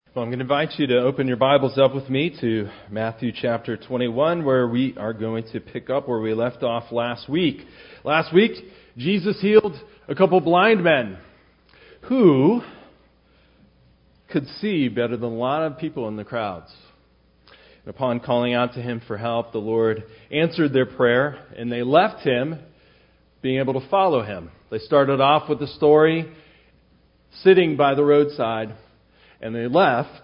Well, I'm going to invite you to open your Bibles up with me to Matthew chapter 21, where we are going to pick up where we left off last week. Last week, Jesus healed a couple blind men who could see better than a lot of people in the crowds. And upon calling out to Him for help, the Lord answered their prayer, and they left Him being able to follow Him. They started off with the story sitting by the roadside, and they left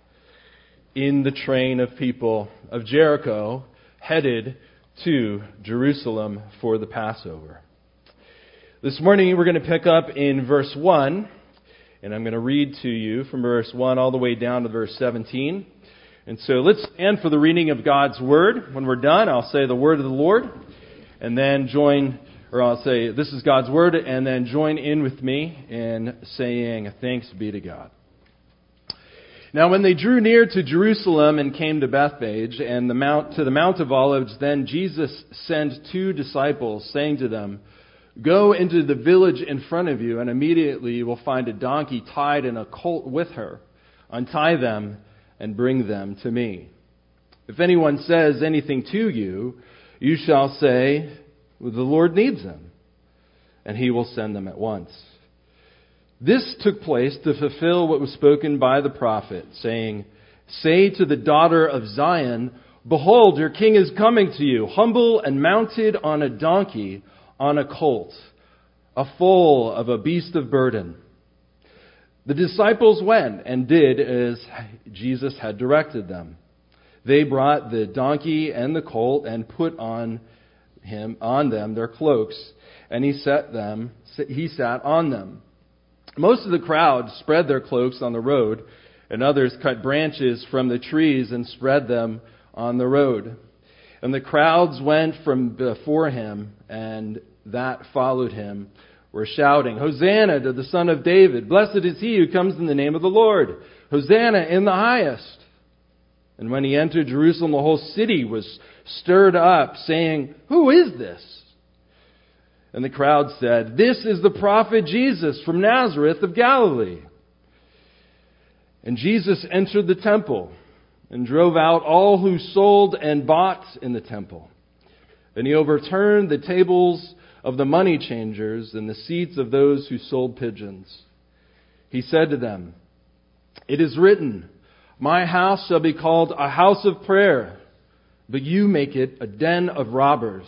in the train of people of Jericho, headed to Jerusalem for the Passover. This morning we're going to pick up in verse 1, and I'm going to read to you from verse 1 all the way down to verse 17. And so let's stand for the reading of God's Word. When we're done, I'll say the word of the Lord, and then I'll say, this is God's Word, and then join in with me in saying, thanks be to God. Now when they drew near to Jerusalem and came to Bethphage and to the Mount of Olives, then Jesus sent 2 disciples, saying to them, "Go into the village in front of you, and immediately you will find a donkey tied and a colt with her. Untie them and bring them to me. If anyone says anything to you, you shall say, 'The Lord needs them,' and He will send them at once." This took place to fulfill what was spoken by the prophet, saying, "Say to the daughter of Zion, behold, your king is coming to you, humble and mounted on a donkey, on a colt, a foal of a beast of burden." The disciples went and did as Jesus had directed them. They brought the donkey and the colt and put on them their cloaks, and he sat on them. Most of the crowd spread their cloaks on the road, and others cut branches from the trees and spread them on the road. And the crowds went from before him, and that followed him were shouting, "Hosanna to the Son of David! Blessed is he who comes in the name of the Lord! Hosanna in the highest!" And when he entered Jerusalem, the whole city was stirred up, saying, "Who is this?" And the crowd said, "This is the prophet Jesus from Nazareth of Galilee." And Jesus entered the temple and drove out all who sold and bought in the temple. And he overturned the tables of the money changers and the seats of those who sold pigeons. He said to them, "It is written, 'My house shall be called a house of prayer,' but you make it a den of robbers."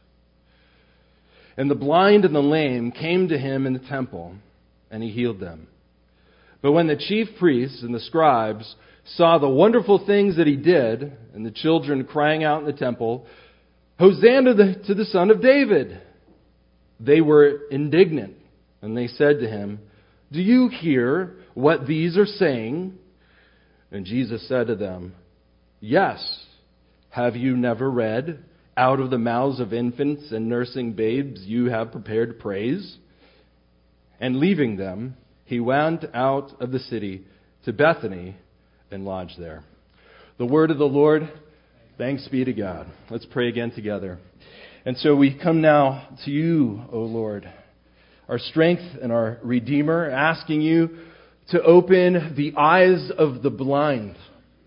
And the blind and the lame came to him in the temple, and he healed them. But when the chief priests and the scribes saw the wonderful things that he did, and the children crying out in the temple, "Hosanna to the Son of David," they were indignant, and they said to him, "Do you hear what these are saying?" And Jesus said to them, "Yes, have you never read, 'Out of the mouths of infants and nursing babes you have prepared praise'?" And leaving them, he went out of the city to Bethany and lodged there. The word of the Lord. Thanks be to God. Let's pray again together. And so we come now to you, O Lord, our strength and our Redeemer, asking you to open the eyes of the blind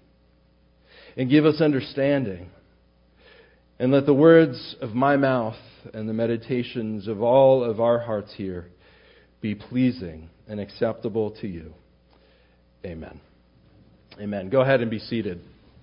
and give us understanding. And let the words of my mouth and the meditations of all of our hearts here be pleasing and acceptable to you. Amen. Amen. Go ahead and be seated.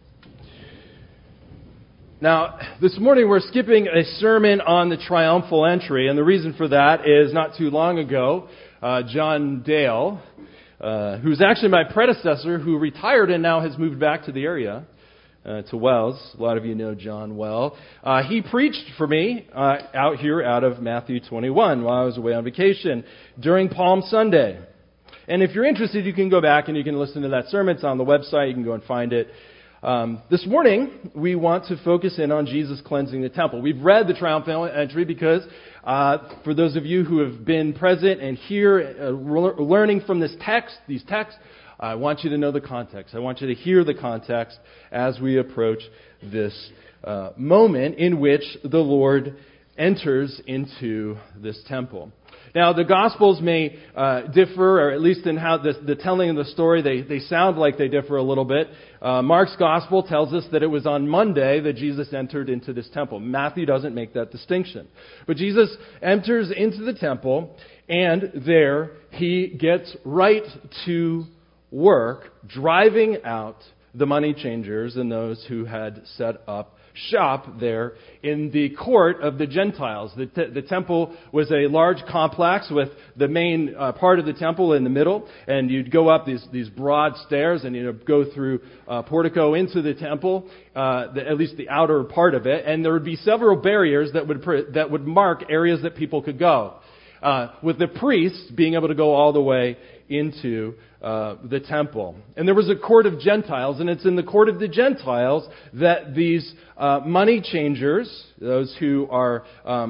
Now, this morning we're skipping a sermon on the triumphal entry, and the reason for that is not too long ago, John Dale, who's actually my predecessor, who retired and now has moved back to the area, to Wells. A lot of you know John well. He preached for me out here out of Matthew 21 while I was away on vacation during Palm Sunday. And if you're interested, you can go back and you can listen to that sermon. It's on the website. You can go and find it. This morning, we want to focus in on Jesus cleansing the temple. We've read the triumphal entry because for those of you who have been present and here learning from these texts, I want you to know the context. I want you to hear the context as we approach this moment in which the Lord enters into this temple. Now, the Gospels may differ, or at least in how the telling of the story, they sound like they differ a little bit. Mark's Gospel tells us that it was on Monday that Jesus entered into this temple. Matthew doesn't make that distinction. But Jesus enters into the temple, and there he gets right to work, driving out the money changers and those who had set up shop there in the court of the Gentiles. The temple was a large complex with the main part of the temple in the middle, and you'd go up these broad stairs and you'd go through portico into the temple, at least the outer part of it, and there would be several barriers that would mark areas that people could go. With the priests being able to go all the way into the temple. And there was a court of Gentiles, and it's in the court of the Gentiles that these money changers, those who are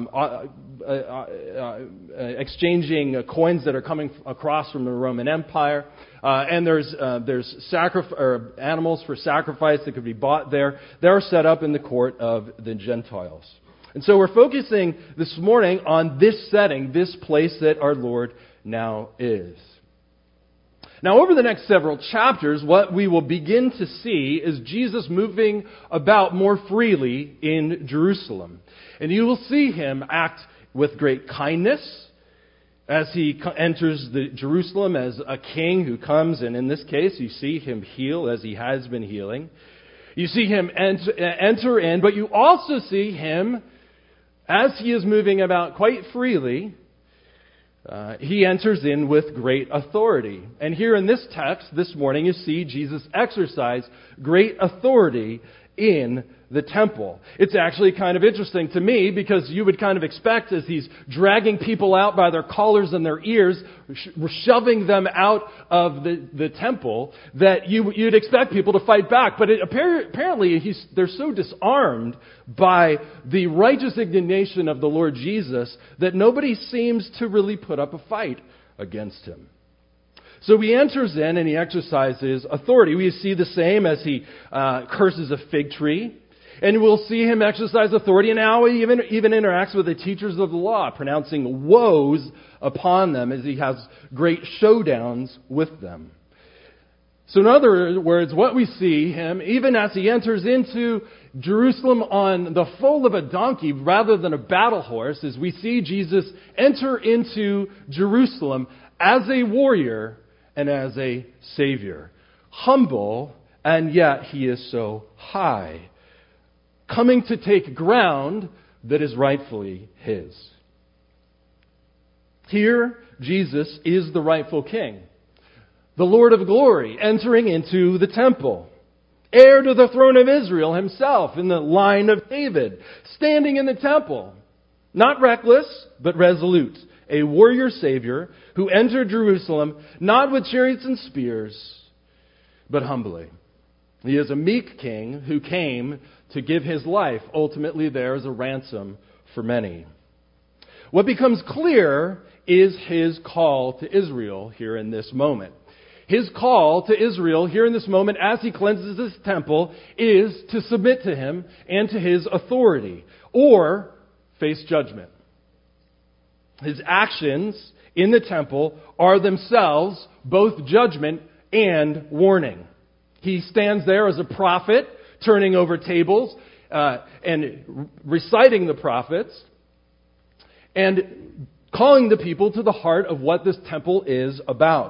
exchanging coins that are coming across from the Roman Empire, and there's animals for sacrifice that could be bought there. They're set up in the court of the Gentiles. And so we're focusing this morning on this setting, this place that our Lord now is. Now, over the next several chapters, what we will begin to see is Jesus moving about more freely in Jerusalem. And you will see him act with great kindness as he enters Jerusalem as a king who comes, and in this case, you see him heal as he has been healing. You see him enter in, but you also see him, as he is moving about quite freely, he enters in with great authority. And here in this text this morning, you see Jesus exercise great authority in the temple. It's actually kind of interesting to me because you would kind of expect as he's dragging people out by their collars and their ears, shoving them out of the temple, that you'd expect people to fight back. But apparently they're so disarmed by the righteous indignation of the Lord Jesus that nobody seems to really put up a fight against him. So he enters in and he exercises authority. We see the same as he curses a fig tree. And we'll see him exercise authority and how he even interacts with the teachers of the law, pronouncing woes upon them as he has great showdowns with them. So in other words, what we see him, even as he enters into Jerusalem on the foal of a donkey rather than a battle horse, is we see Jesus enter into Jerusalem as a warrior and as a savior. Humble, and yet he is so high, coming to take ground that is rightfully his. Here, Jesus is the rightful king, the Lord of glory, entering into the temple, heir to the throne of Israel himself in the line of David, standing in the temple, not reckless, but resolute, a warrior savior who entered Jerusalem not with chariots and spears, but humbly. He is a meek king who came to give his life ultimately there as a ransom for many. What becomes clear is his call to Israel here in this moment. His call to Israel here in this moment as he cleanses his temple is to submit to him and to his authority or face judgment. His actions in the temple are themselves both judgment and warning. He stands there as a prophet, turning over tables and reciting the prophets and calling the people to the heart of what this temple is about.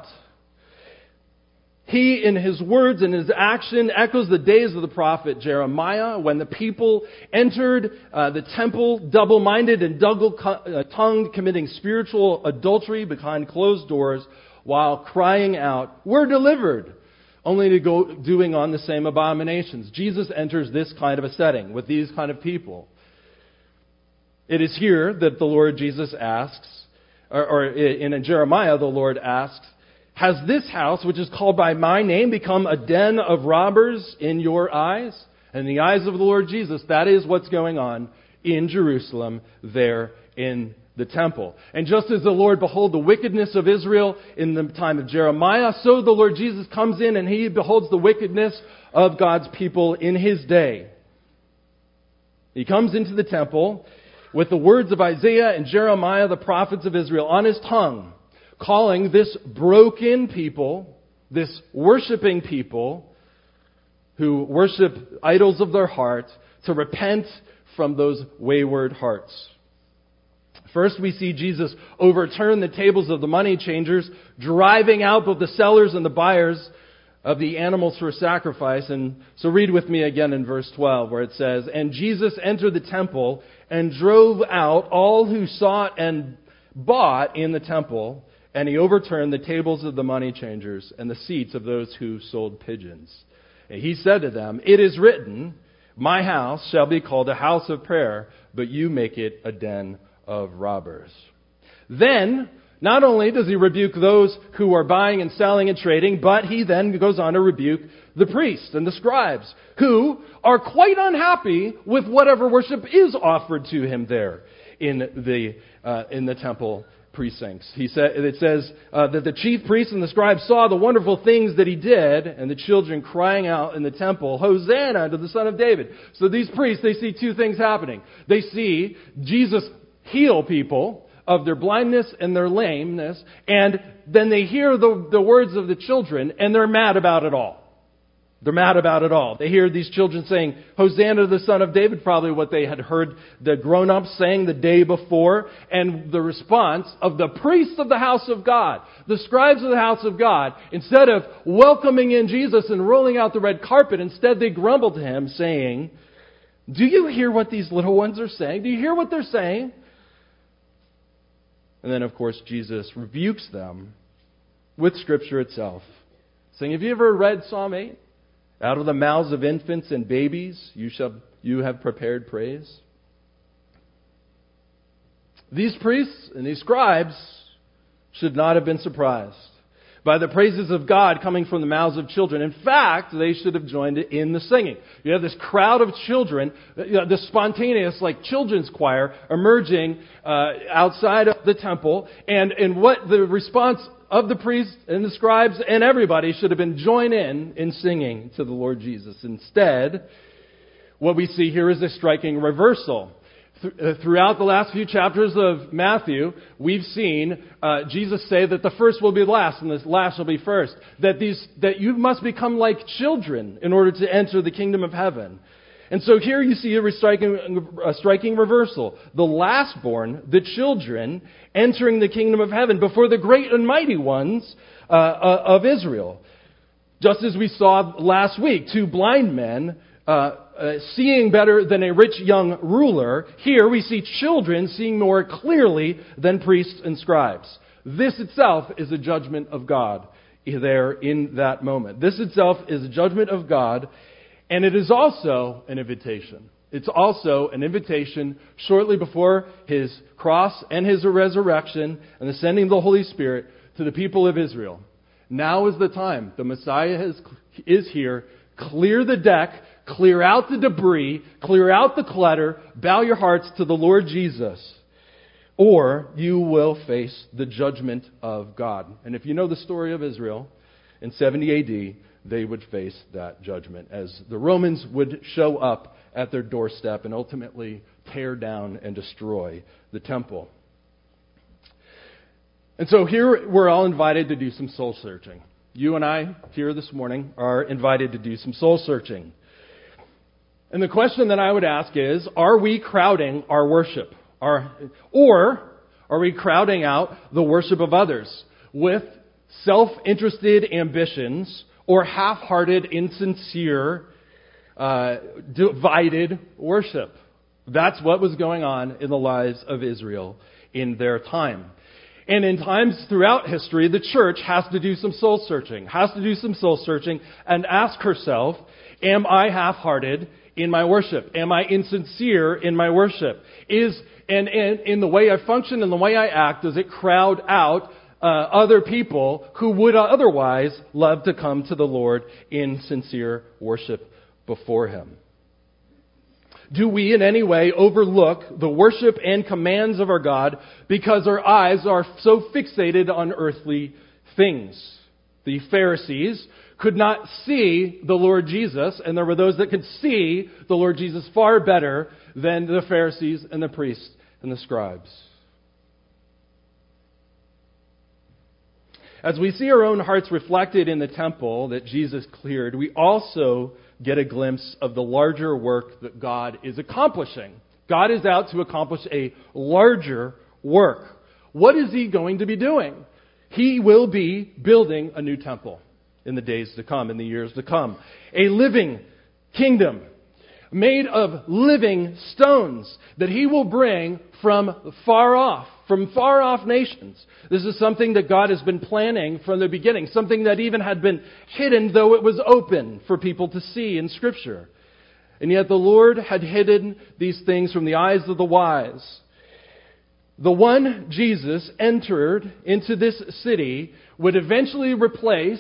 He, in his words and his action, echoes the days of the prophet Jeremiah when the people entered the temple double-minded and double-tongued, committing spiritual adultery behind closed doors while crying out, "We're delivered," only to go doing on the same abominations. Jesus enters this kind of a setting with these kind of people. It is here that the Lord Jesus asks, or in Jeremiah the Lord asks, "Has this house, which is called by my name, become a den of robbers in your eyes?" In the eyes of the Lord Jesus, that is what's going on in Jerusalem there in the temple. And just as the Lord behold the wickedness of Israel in the time of Jeremiah, so the Lord Jesus comes in and he beholds the wickedness of God's people in his day. He comes into the temple with the words of Isaiah and Jeremiah, the prophets of Israel, on his tongue, calling this broken people, this worshiping people who worship idols of their heart, to repent from those wayward hearts. First, we see Jesus overturn the tables of the money changers, driving out both the sellers and the buyers of the animals for sacrifice. And so read with me again in verse 12, where it says, "And Jesus entered the temple and drove out all who sought and bought in the temple, and he overturned the tables of the money changers and the seats of those who sold pigeons. And he said to them, 'It is written, my house shall be called a house of prayer, but you make it a den of robbers.'" Then, not only does he rebuke those who are buying and selling and trading, but he then goes on to rebuke the priests and the scribes, who are quite unhappy with whatever worship is offered to him there in the temple precincts. It says that the chief priests and the scribes saw the wonderful things that he did, and the children crying out in the temple, "Hosanna to the Son of David." So these priests, they see two things happening. They see Jesus heal people of their blindness and their lameness, and then they hear the words of the children, and they're mad about it all. They're mad about it all. They hear these children saying, "Hosanna to the Son of David," probably what they had heard the grown-ups saying the day before, and the response of the priests of the house of God, the scribes of the house of God, instead of welcoming in Jesus and rolling out the red carpet, instead they grumbled to him, saying, "Do you hear what these little ones are saying? Do you hear what they're saying?" And then, of course, Jesus rebukes them with Scripture itself, saying, "Have you ever read Psalm 8? Out of the mouths of infants and babies you have prepared praise." These priests and these scribes should not have been surprised by the praises of God coming from the mouths of children. In fact, they should have joined in the singing. You have this crowd of children, this spontaneous, like children's choir, emerging outside of the temple, and what the response of the priests and the scribes and everybody should have been join in singing to the Lord Jesus. Instead, what we see here is a striking reversal. Throughout the last few chapters of Matthew, we've seen Jesus say that the first will be last and the last will be first. That you must become like children in order to enter the kingdom of heaven. And so here you see a striking reversal. The lastborn, the children, entering the kingdom of heaven before the great and mighty ones of Israel. Just as we saw last week, two blind men seeing better than a rich young ruler, here we see children seeing more clearly than priests and scribes. This itself is a judgment of God there in that moment. This itself is a judgment of God. And it is also an invitation. It's also an invitation shortly before His cross and His resurrection and the sending of the Holy Spirit to the people of Israel. Now is the time. The Messiah is here. Clear the deck. Clear out the debris. Clear out the clutter. Bow your hearts to the Lord Jesus. Or you will face the judgment of God. And if you know the story of Israel, in 70 AD, they would face that judgment as the Romans would show up at their doorstep and ultimately tear down and destroy the temple. And so here we're all invited to do some soul searching. You and I here this morning are invited to do some soul searching. And the question that I would ask is, are we crowding our worship? Or are we crowding out the worship of others with self-interested ambitions or half-hearted, insincere, divided worship? That's what was going on in the lives of Israel in their time. And in times throughout history, the church has to do some soul searching, and ask herself, am I half-hearted in my worship? Am I insincere in my worship? And in the way I function and the way I act, does it crowd out other people who would otherwise love to come to the Lord in sincere worship before Him? Do we in any way overlook the worship and commands of our God because our eyes are so fixated on earthly things? The Pharisees could not see the Lord Jesus, and there were those that could see the Lord Jesus far better than the Pharisees and the priests and the scribes. As we see our own hearts reflected in the temple that Jesus cleared, we also get a glimpse of the larger work that God is accomplishing. God is out to accomplish a larger work. What is He going to be doing? He will be building a new temple in the days to come, in the years to come. A living kingdom made of living stones that He will bring from far off nations. This is something that God has been planning from the beginning, something that even had been hidden, though it was open for people to see in Scripture. And yet the Lord had hidden these things from the eyes of the wise. The one Jesus entered into this city would eventually replace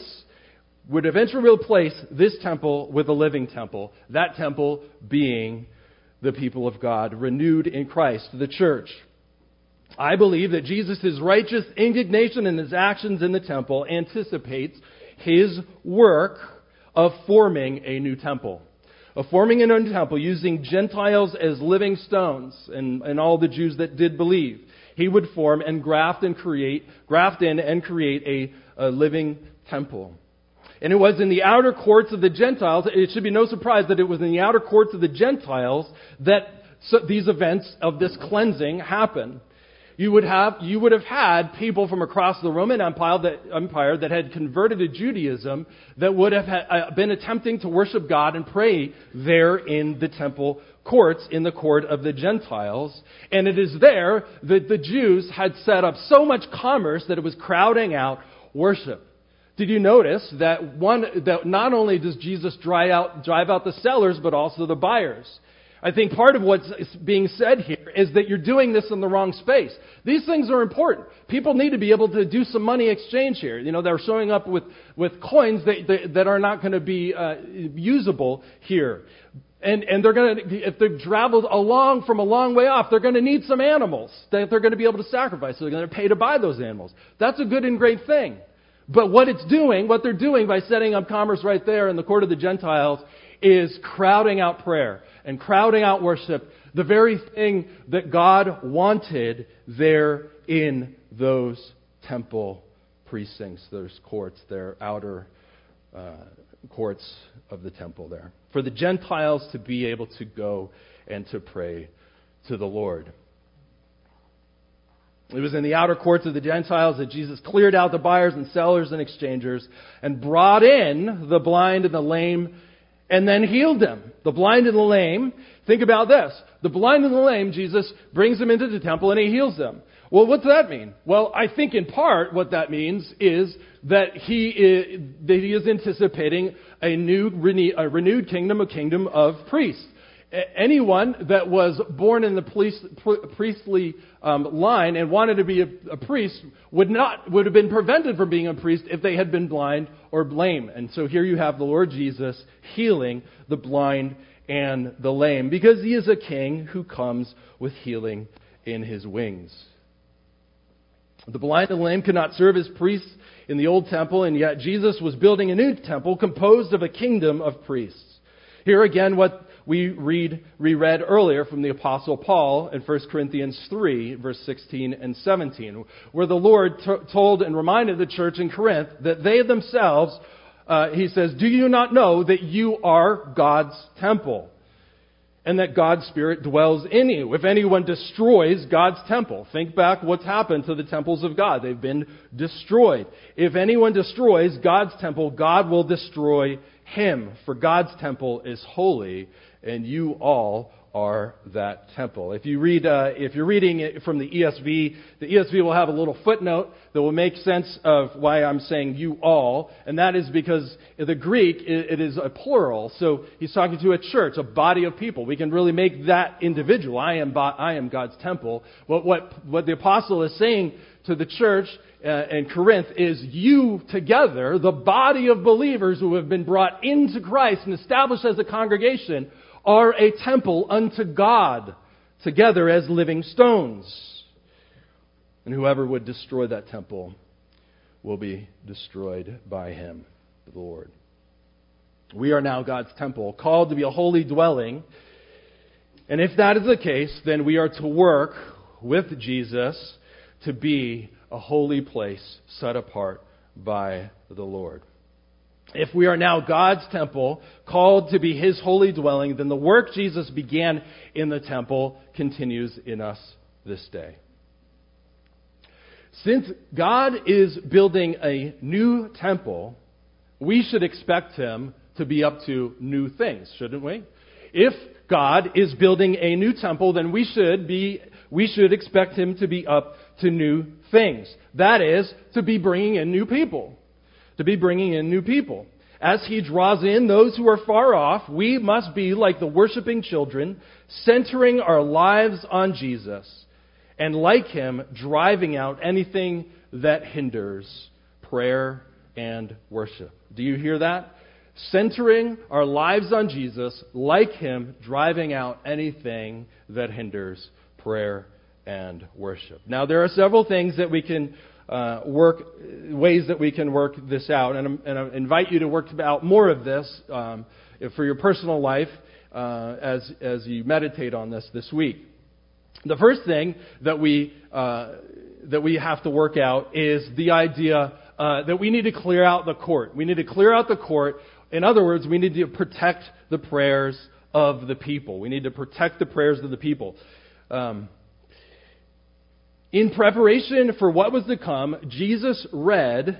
this temple with a living temple. That temple being the people of God, renewed in Christ, the church. I believe that Jesus' righteous indignation and His actions in the temple anticipates His work of forming a new temple. Of forming a new temple using Gentiles as living stones and all the Jews that did believe. He would form and graft in and create a living temple. And it was in the outer courts of the Gentiles, it should be no surprise that it was in the outer courts of the Gentiles that these events of this cleansing happened. You would have had people from across the Roman Empire that had converted to Judaism that would have been attempting to worship God and pray there in the temple courts, in the court of the Gentiles. And it is there that the Jews had set up so much commerce that it was crowding out worship. Did you notice that not only does Jesus drive out the sellers, but also the buyers? I think part of what's being said here is that you're doing this in the wrong space. These things are important. People need to be able to do some money exchange here. You know, they're showing up with coins that are not going to be usable here. And they're going to, if they've traveled from a long way off, they're going to need some animals that they're going to be able to sacrifice. So they're going to pay to buy those animals. That's a good and great thing. But what they're doing by setting up commerce right there in the court of the Gentiles is crowding out prayer and crowding out worship, the very thing that God wanted there in those temple precincts, those courts, their outer courts of the temple there. For the Gentiles to be able to go and to pray to the Lord. It was in the outer courts of the Gentiles that Jesus cleared out the buyers and sellers and exchangers and brought in the blind and the lame and then healed them. The blind and the lame, think about this. The blind and the lame, Jesus brings them into the temple and He heals them. Well, what's that mean? Well, I think in part what that means is that He is anticipating a renewed kingdom, a kingdom of priests. Anyone that was born in the priestly line and wanted to be a priest would have been prevented from being a priest if they had been blind or lame. And so here you have the Lord Jesus healing the blind and the lame because He is a king who comes with healing in His wings. The blind and the lame could not serve as priests in the old temple, and yet Jesus was building a new temple composed of a kingdom of priests. Here again, what we reread earlier from the Apostle Paul in 1 Corinthians 3, verse 16 and 17, where the Lord told and reminded the church in Corinth that they themselves, He says, do you not know that you are God's temple and that God's Spirit dwells in you? If anyone destroys God's temple, think back what's happened to the temples of God. They've been destroyed. If anyone destroys God's temple, God will destroy him, for God's temple is holy, and you all are that temple. If you're reading it from the ESV will have a little footnote that will make sense of why I'm saying you all, and that is because in the Greek it is a plural. So he's talking to a church, a body of people. We can really make that individual. I am God's temple. What the apostle is saying to the church in Corinth is you together, the body of believers who have been brought into Christ and established as a congregation, are a temple unto God, together as living stones. And whoever would destroy that temple will be destroyed by Him, the Lord. We are now God's temple, called to be a holy dwelling. And if that is the case, then we are to work with Jesus to be a holy place set apart by the Lord. If we are now God's temple, called to be His holy dwelling, then the work Jesus began in the temple continues in us this day. Since God is building a new temple, we should expect Him to be up to new things, shouldn't we? If God is building a new temple, then we should expect Him to be up to new things. That is, to be bringing in new people. As He draws in those who are far off, we must be like the worshiping children, centering our lives on Jesus, and like Him, driving out anything that hinders prayer and worship. Do you hear that? Centering our lives on Jesus, like Him, driving out anything that hinders prayer and worship. Now, there are several things that we can ways that we can work this out, and I invite you to work out more of this for your personal life as you meditate on this week. The first thing that we have to work out is the idea that we need to clear out the court. We need to clear out the court. In other words, we need to protect the prayers of the people. We need to protect the prayers of the people. In preparation for what was to come, Jesus read,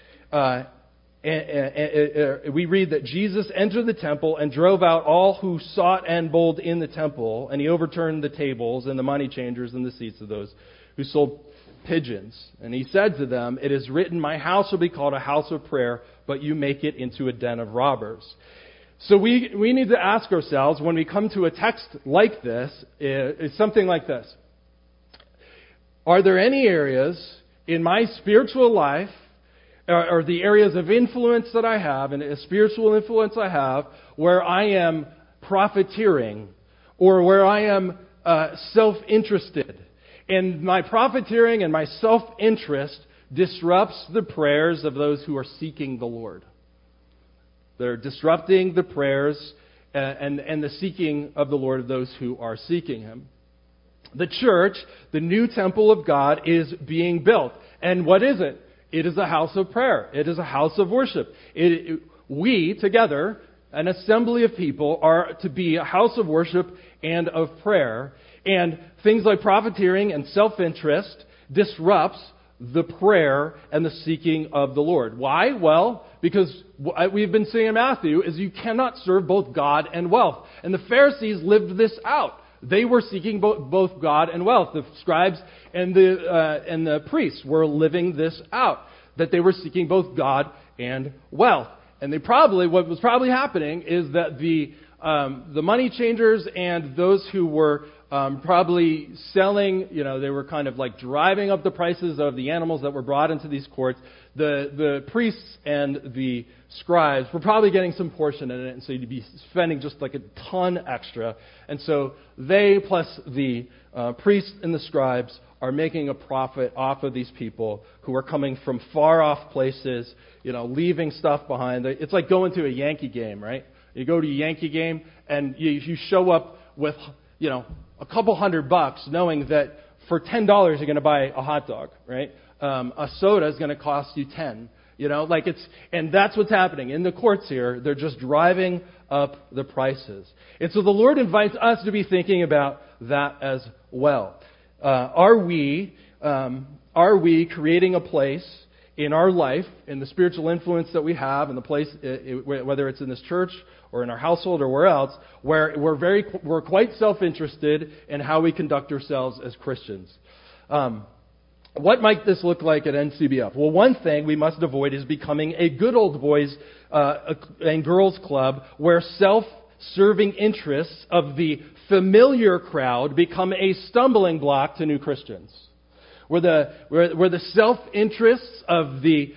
we read that Jesus entered the temple and drove out all who sought and bowled in the temple, and He overturned the tables and the money changers and the seats of those who sold pigeons. And He said to them, "It is written, my house will be called a house of prayer, but you make it into a den of robbers." So we need to ask ourselves, when we come to a text like this, it's something like this. Are there any areas in my spiritual life, or the areas of influence that I have, and a spiritual influence I have, where I am profiteering, or where I am self-interested? And my profiteering and my self-interest disrupts the prayers of those who are seeking the Lord. They're disrupting the prayers and the seeking of the Lord of those who are seeking Him. The church, the new temple of God, is being built. And what is it? It is a house of prayer. It is a house of worship. We, together, an assembly of people, are to be a house of worship and of prayer. And things like profiteering and self-interest disrupts the prayer and the seeking of the Lord. Why? Well, because what we've been seeing in Matthew is you cannot serve both God and wealth. And the Pharisees lived this out. They were seeking both God and wealth. The scribes and the priests were living this out, that they were seeking both God and wealth. And what was probably happening is that the money changers and those who were probably selling, they were kind of like driving up the prices of the animals that were brought into these courts. The priests and the scribes were probably getting some portion in it, and so you'd be spending just like a ton extra. And so they, plus the priests and the scribes, are making a profit off of these people who are coming from far off places, leaving stuff behind. It's like going to a Yankee game, right? You go to a Yankee game and you show up with, a couple $100 knowing that for $10 you're going to buy a hot dog, right? A soda is going to cost you $10. And that's what's happening in the courts here. They're just driving up the prices. And so the Lord invites us to be thinking about that as well. Are we creating a place in our life, in the spiritual influence that we have, in the place, whether it's in this church or in our household or where else, where we're quite self-interested in how we conduct ourselves as Christians? What might this look like at NCBF? Well, one thing we must avoid is becoming a good old boys and girls club where self-serving interests of the familiar crowd become a stumbling block to new Christians. Where the self-interests of the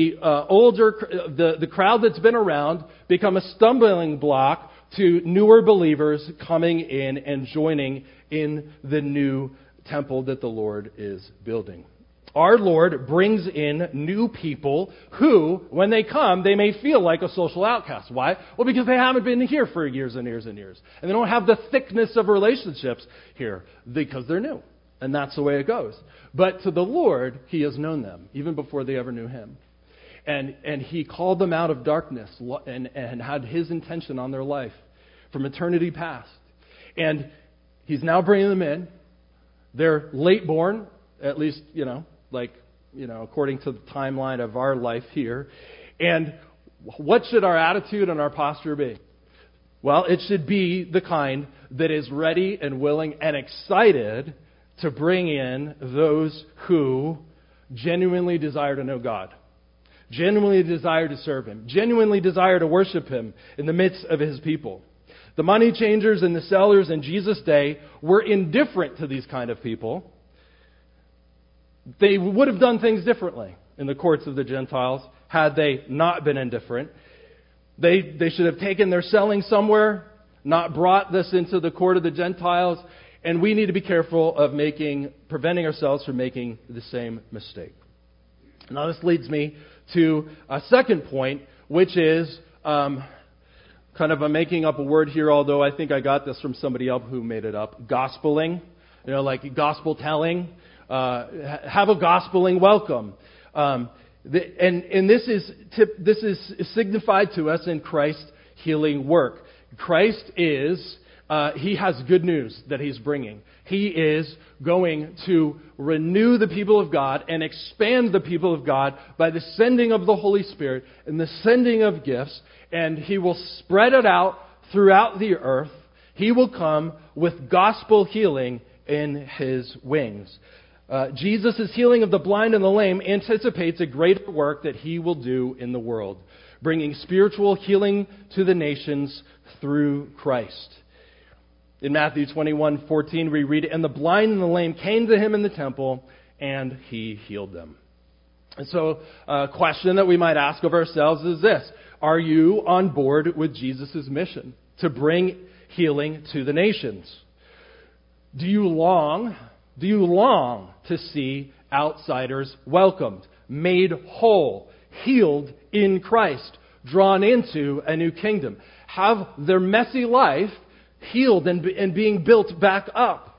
crowd that's been around become a stumbling block to newer believers coming in and joining in the new temple that the Lord is building. Our Lord brings in new people who, when they come, they may feel like a social outcast. Why? Well, because they haven't been here for years and years and years. And they don't have the thickness of relationships here because they're new. And that's the way it goes. But to the Lord, he has known them, even before they ever knew him. And he called them out of darkness and had his intention on their life from eternity past. And he's now bringing them in. They're late born, at least, according to the timeline of our life here. And what should our attitude and our posture be? Well, it should be the kind that is ready and willing and excited to bring in those who genuinely desire to know God, genuinely desire to serve him, genuinely desire to worship him in the midst of his people. The money changers and the sellers in Jesus' day were indifferent to these kind of people. They would have done things differently in the courts of the Gentiles had they not been indifferent. They should have taken their selling somewhere, not brought this into the court of the Gentiles, and we need to be careful of preventing ourselves from making the same mistake. Now this leads me to a second point, which is I'm making up a word here, although I think I got this from somebody else who made it up. Gospeling, like gospel telling. Have a gospeling welcome. And this is signified to us in Christ's healing work. Christ is, he has good news that he's bringing. He is going to renew the people of God and expand the people of God by the sending of the Holy Spirit and the sending of gifts, and he will spread it out throughout the earth. He will come with gospel healing in his wings. Jesus' healing of the blind and the lame anticipates a greater work that he will do in the world, bringing spiritual healing to the nations through Christ. In Matthew 21:14, we read, "And the blind and the lame came to him in the temple, and he healed them." And so a question that we might ask of ourselves is this: are you on board with Jesus' mission to bring healing to the nations? Do you long to see outsiders welcomed, made whole, healed in Christ, drawn into a new kingdom, have their messy life healed and being built back up?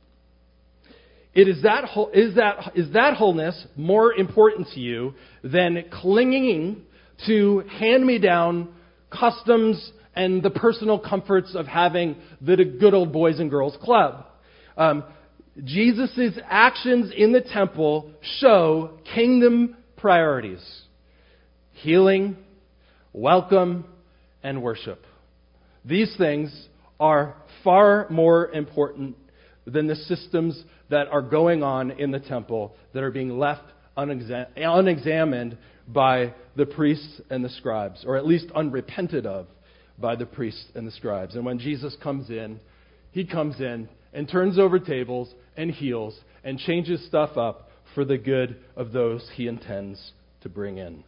Is that wholeness more important to you than clinging to hand-me-down customs and the personal comforts of having the good old Boys and Girls Club? Jesus' actions in the temple show kingdom priorities: healing, welcome, and worship. These things are far more important than the systems that are going on in the temple that are being left unexamined by the priests and the scribes, or at least unrepented of by the priests and the scribes. And when Jesus comes in, he comes in and turns over tables and heals and changes stuff up for the good of those he intends to bring in.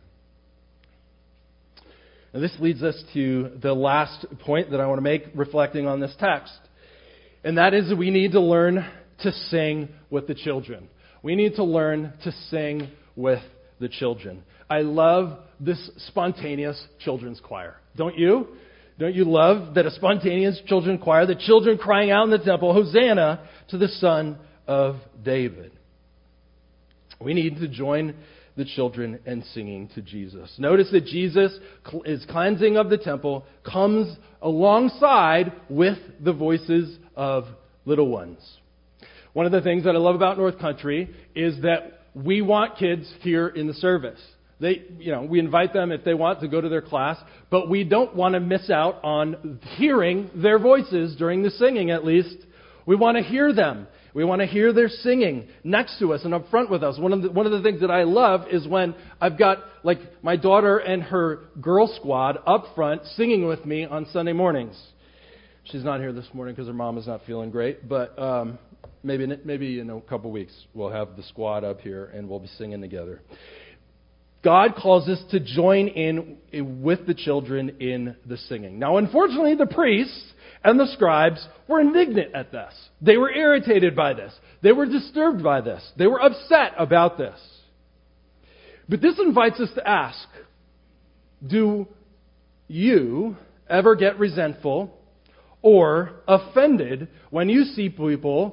And this leads us to the last point that I want to make reflecting on this text. And that is that we need to learn to sing with the children. We need to learn to sing with the children. I love this spontaneous children's choir. Don't you? Don't you love that a spontaneous children's choir, the children crying out in the temple, "Hosanna to the Son of David"? We need to join the children in singing to Jesus. Notice that Jesus' cleansing of the temple comes alongside with the voices of little ones. One of the things that I love about North Country is that we want kids here in the service. We invite them if they want to go to their class, but we don't want to miss out on hearing their voices during the singing, at least. We want to hear them. We want to hear their singing next to us and up front with us. One of the things that I love is when I've got my daughter and her girl squad up front singing with me on Sunday mornings. She's not here this morning because her mom is not feeling great, but maybe in a couple weeks we'll have the squad up here and we'll be singing together. God calls us to join in with the children in the singing. Now, unfortunately, the priests and the scribes were indignant at this. They were irritated by this. They were disturbed by this. They were upset about this. But this invites us to ask, do you ever get resentful or offended when you see people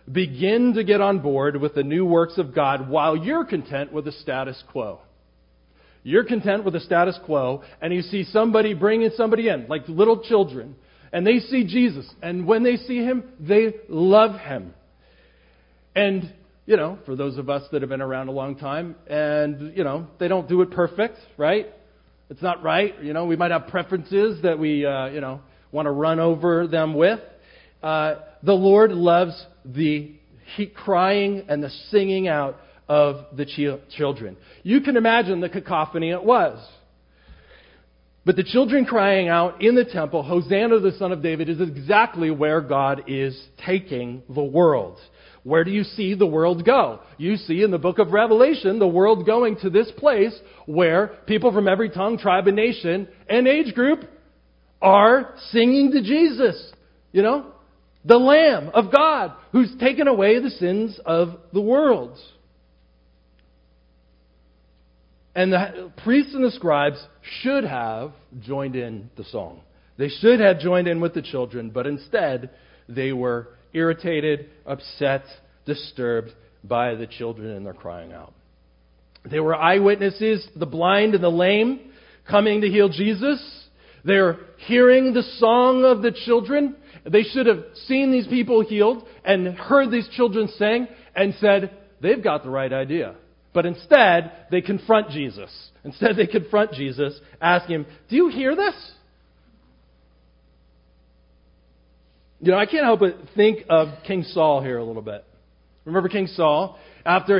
begin to get on board with the new works of God while you're content with the status quo. You're content with the status quo, and you see somebody bringing somebody in, like little children, and they see Jesus, and when they see Him, they love Him. And, for those of us that have been around a long time, and, they don't do it perfect, right? It's not right. We might have preferences that we, want to run over them with. The Lord loves the crying and the singing out of the children. You can imagine the cacophony it was. But the children crying out in the temple, Hosanna, the Son of David, is exactly where God is taking the world. Where do you see the world go? You see in the book of Revelation the world going to this place where people from every tongue, tribe, and nation and age group are singing to Jesus. The Lamb of God who's taken away the sins of the world. And the priests and the scribes should have joined in the song. They should have joined in with the children, but instead they were irritated, upset, disturbed by the children and their crying out. They were eyewitnesses, the blind and the lame, coming to heal Jesus. They're hearing the song of the children. They should have seen these people healed and heard these children sing and said, they've got the right idea. But instead, they confront Jesus. Asking Him, do you hear this? I can't help but think of King Saul here a little bit. Remember King Saul? After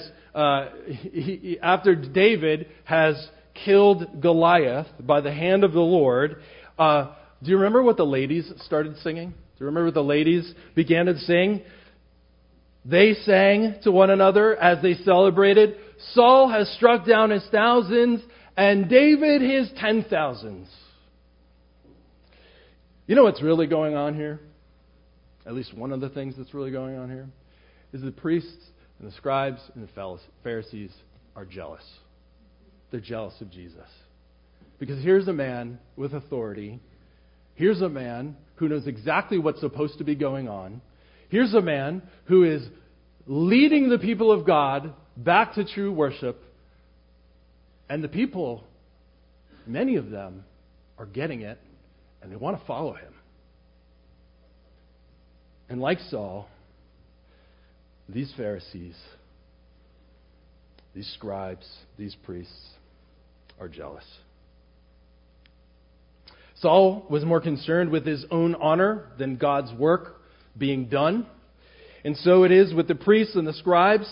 after David has killed Goliath by the hand of the Lord, do you remember what the ladies started singing? Do you remember what the ladies began to sing? They sang to one another as they celebrated, Saul has struck down his thousands and David his 10,000s. You know what's really going on here? At least one of the things that's really going on here is the priests and the scribes and the Pharisees are jealous. They're jealous of Jesus. Because here's a man with authority. Here's a man who knows exactly what's supposed to be going on. Here's a man who is leading the people of God back to true worship. And the people, many of them, are getting it and they want to follow him. And like Saul, these Pharisees, these scribes, these priests are jealous. Saul was more concerned with his own honor than God's work being done. And so it is with the priests and the scribes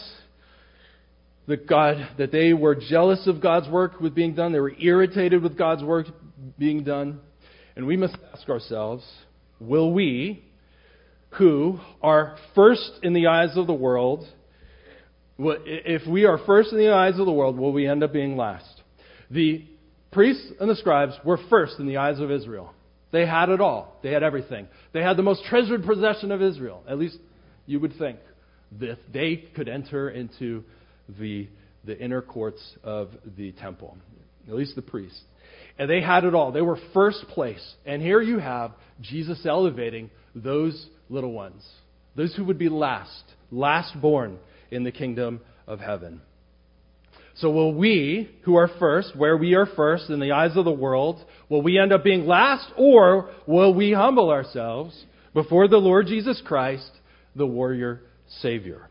that they were jealous of God's work was being done. They were irritated with God's work being done. And we must ask ourselves, will we, who are first in the eyes of the world, if we are first in the eyes of the world, will we end up being last? The priests and the scribes were first in the eyes of Israel. They had it all. They had everything. They had the most treasured possession of Israel. At least you would think that they could enter into the inner courts of the temple. At least the priests. And they had it all. They were first place. And here you have Jesus elevating those little ones. Those who would be last born in the kingdom of heaven. So will we, who are first, where we are first in the eyes of the world, will we end up being last, or will we humble ourselves before the Lord Jesus Christ, the warrior Savior?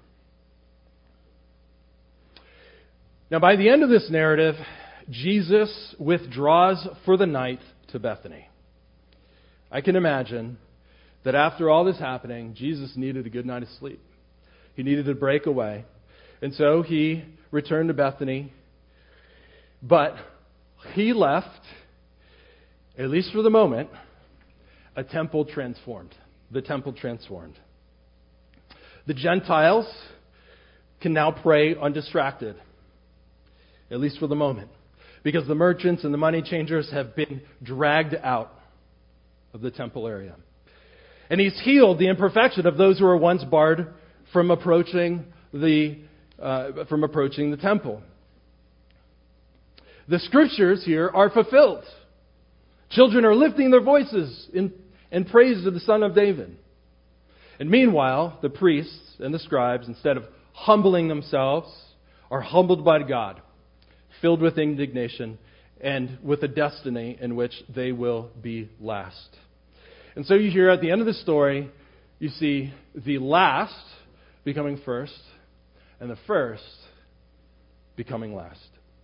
Now, by the end of this narrative, Jesus withdraws for the night to Bethany. I can imagine that after all this happening, Jesus needed a good night of sleep. He needed to break away. And so he returned to Bethany. But he left, at least for the moment, a temple transformed. The temple transformed. The Gentiles can now pray undistracted, at least for the moment, because the merchants and the money changers have been dragged out of the temple area. And he's healed the imperfection of those who were once barred from approaching the temple. The scriptures here are fulfilled. Children are lifting their voices in praise of the Son of David. And meanwhile, the priests and the scribes, instead of humbling themselves, are humbled by God, filled with indignation, and with a destiny in which they will be last. And so you hear at the end of the story, you see the last becoming first, and the first becoming last.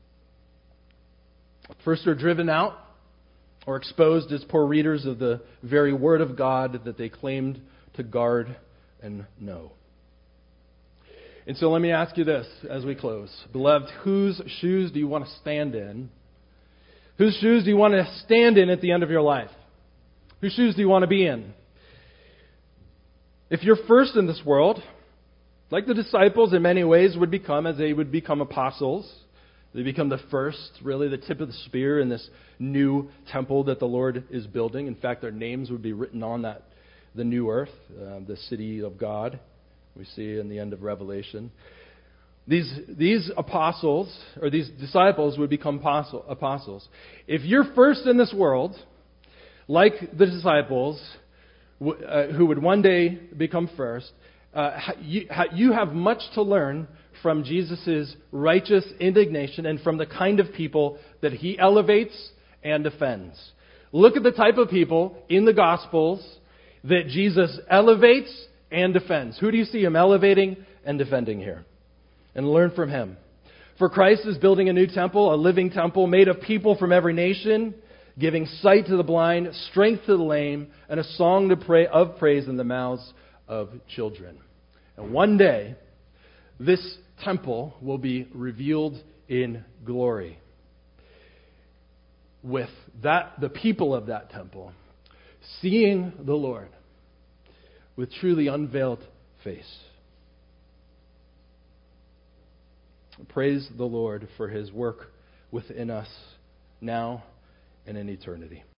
First are driven out or exposed as poor readers of the very word of God that they claimed to guard and know. And so let me ask you this as we close. Beloved, whose shoes do you want to stand in? Whose shoes do you want to stand in at the end of your life? Whose shoes do you want to be in? If you're first in this world, like the disciples in many ways would become as they would become apostles, they become the first, really the tip of the spear in this new temple that the Lord is building. In fact, their names would be written on the new earth, the city of God, we see in the end of Revelation. These apostles, or these disciples, would become apostles. If you're first in this world, like the disciples, who would one day become first, you have much to learn from Jesus' righteous indignation and from the kind of people that he elevates and defends. Look at the type of people in the Gospels that Jesus elevates and defends. Who do you see him elevating and defending here? And learn from him. For Christ is building a new temple, a living temple made of people from every nation, giving sight to the blind, strength to the lame, and a song of praise in the mouths of children. And one day, this temple will be revealed in glory, with the people of that temple seeing the Lord with truly unveiled face. Praise the Lord for his work within us now and in eternity.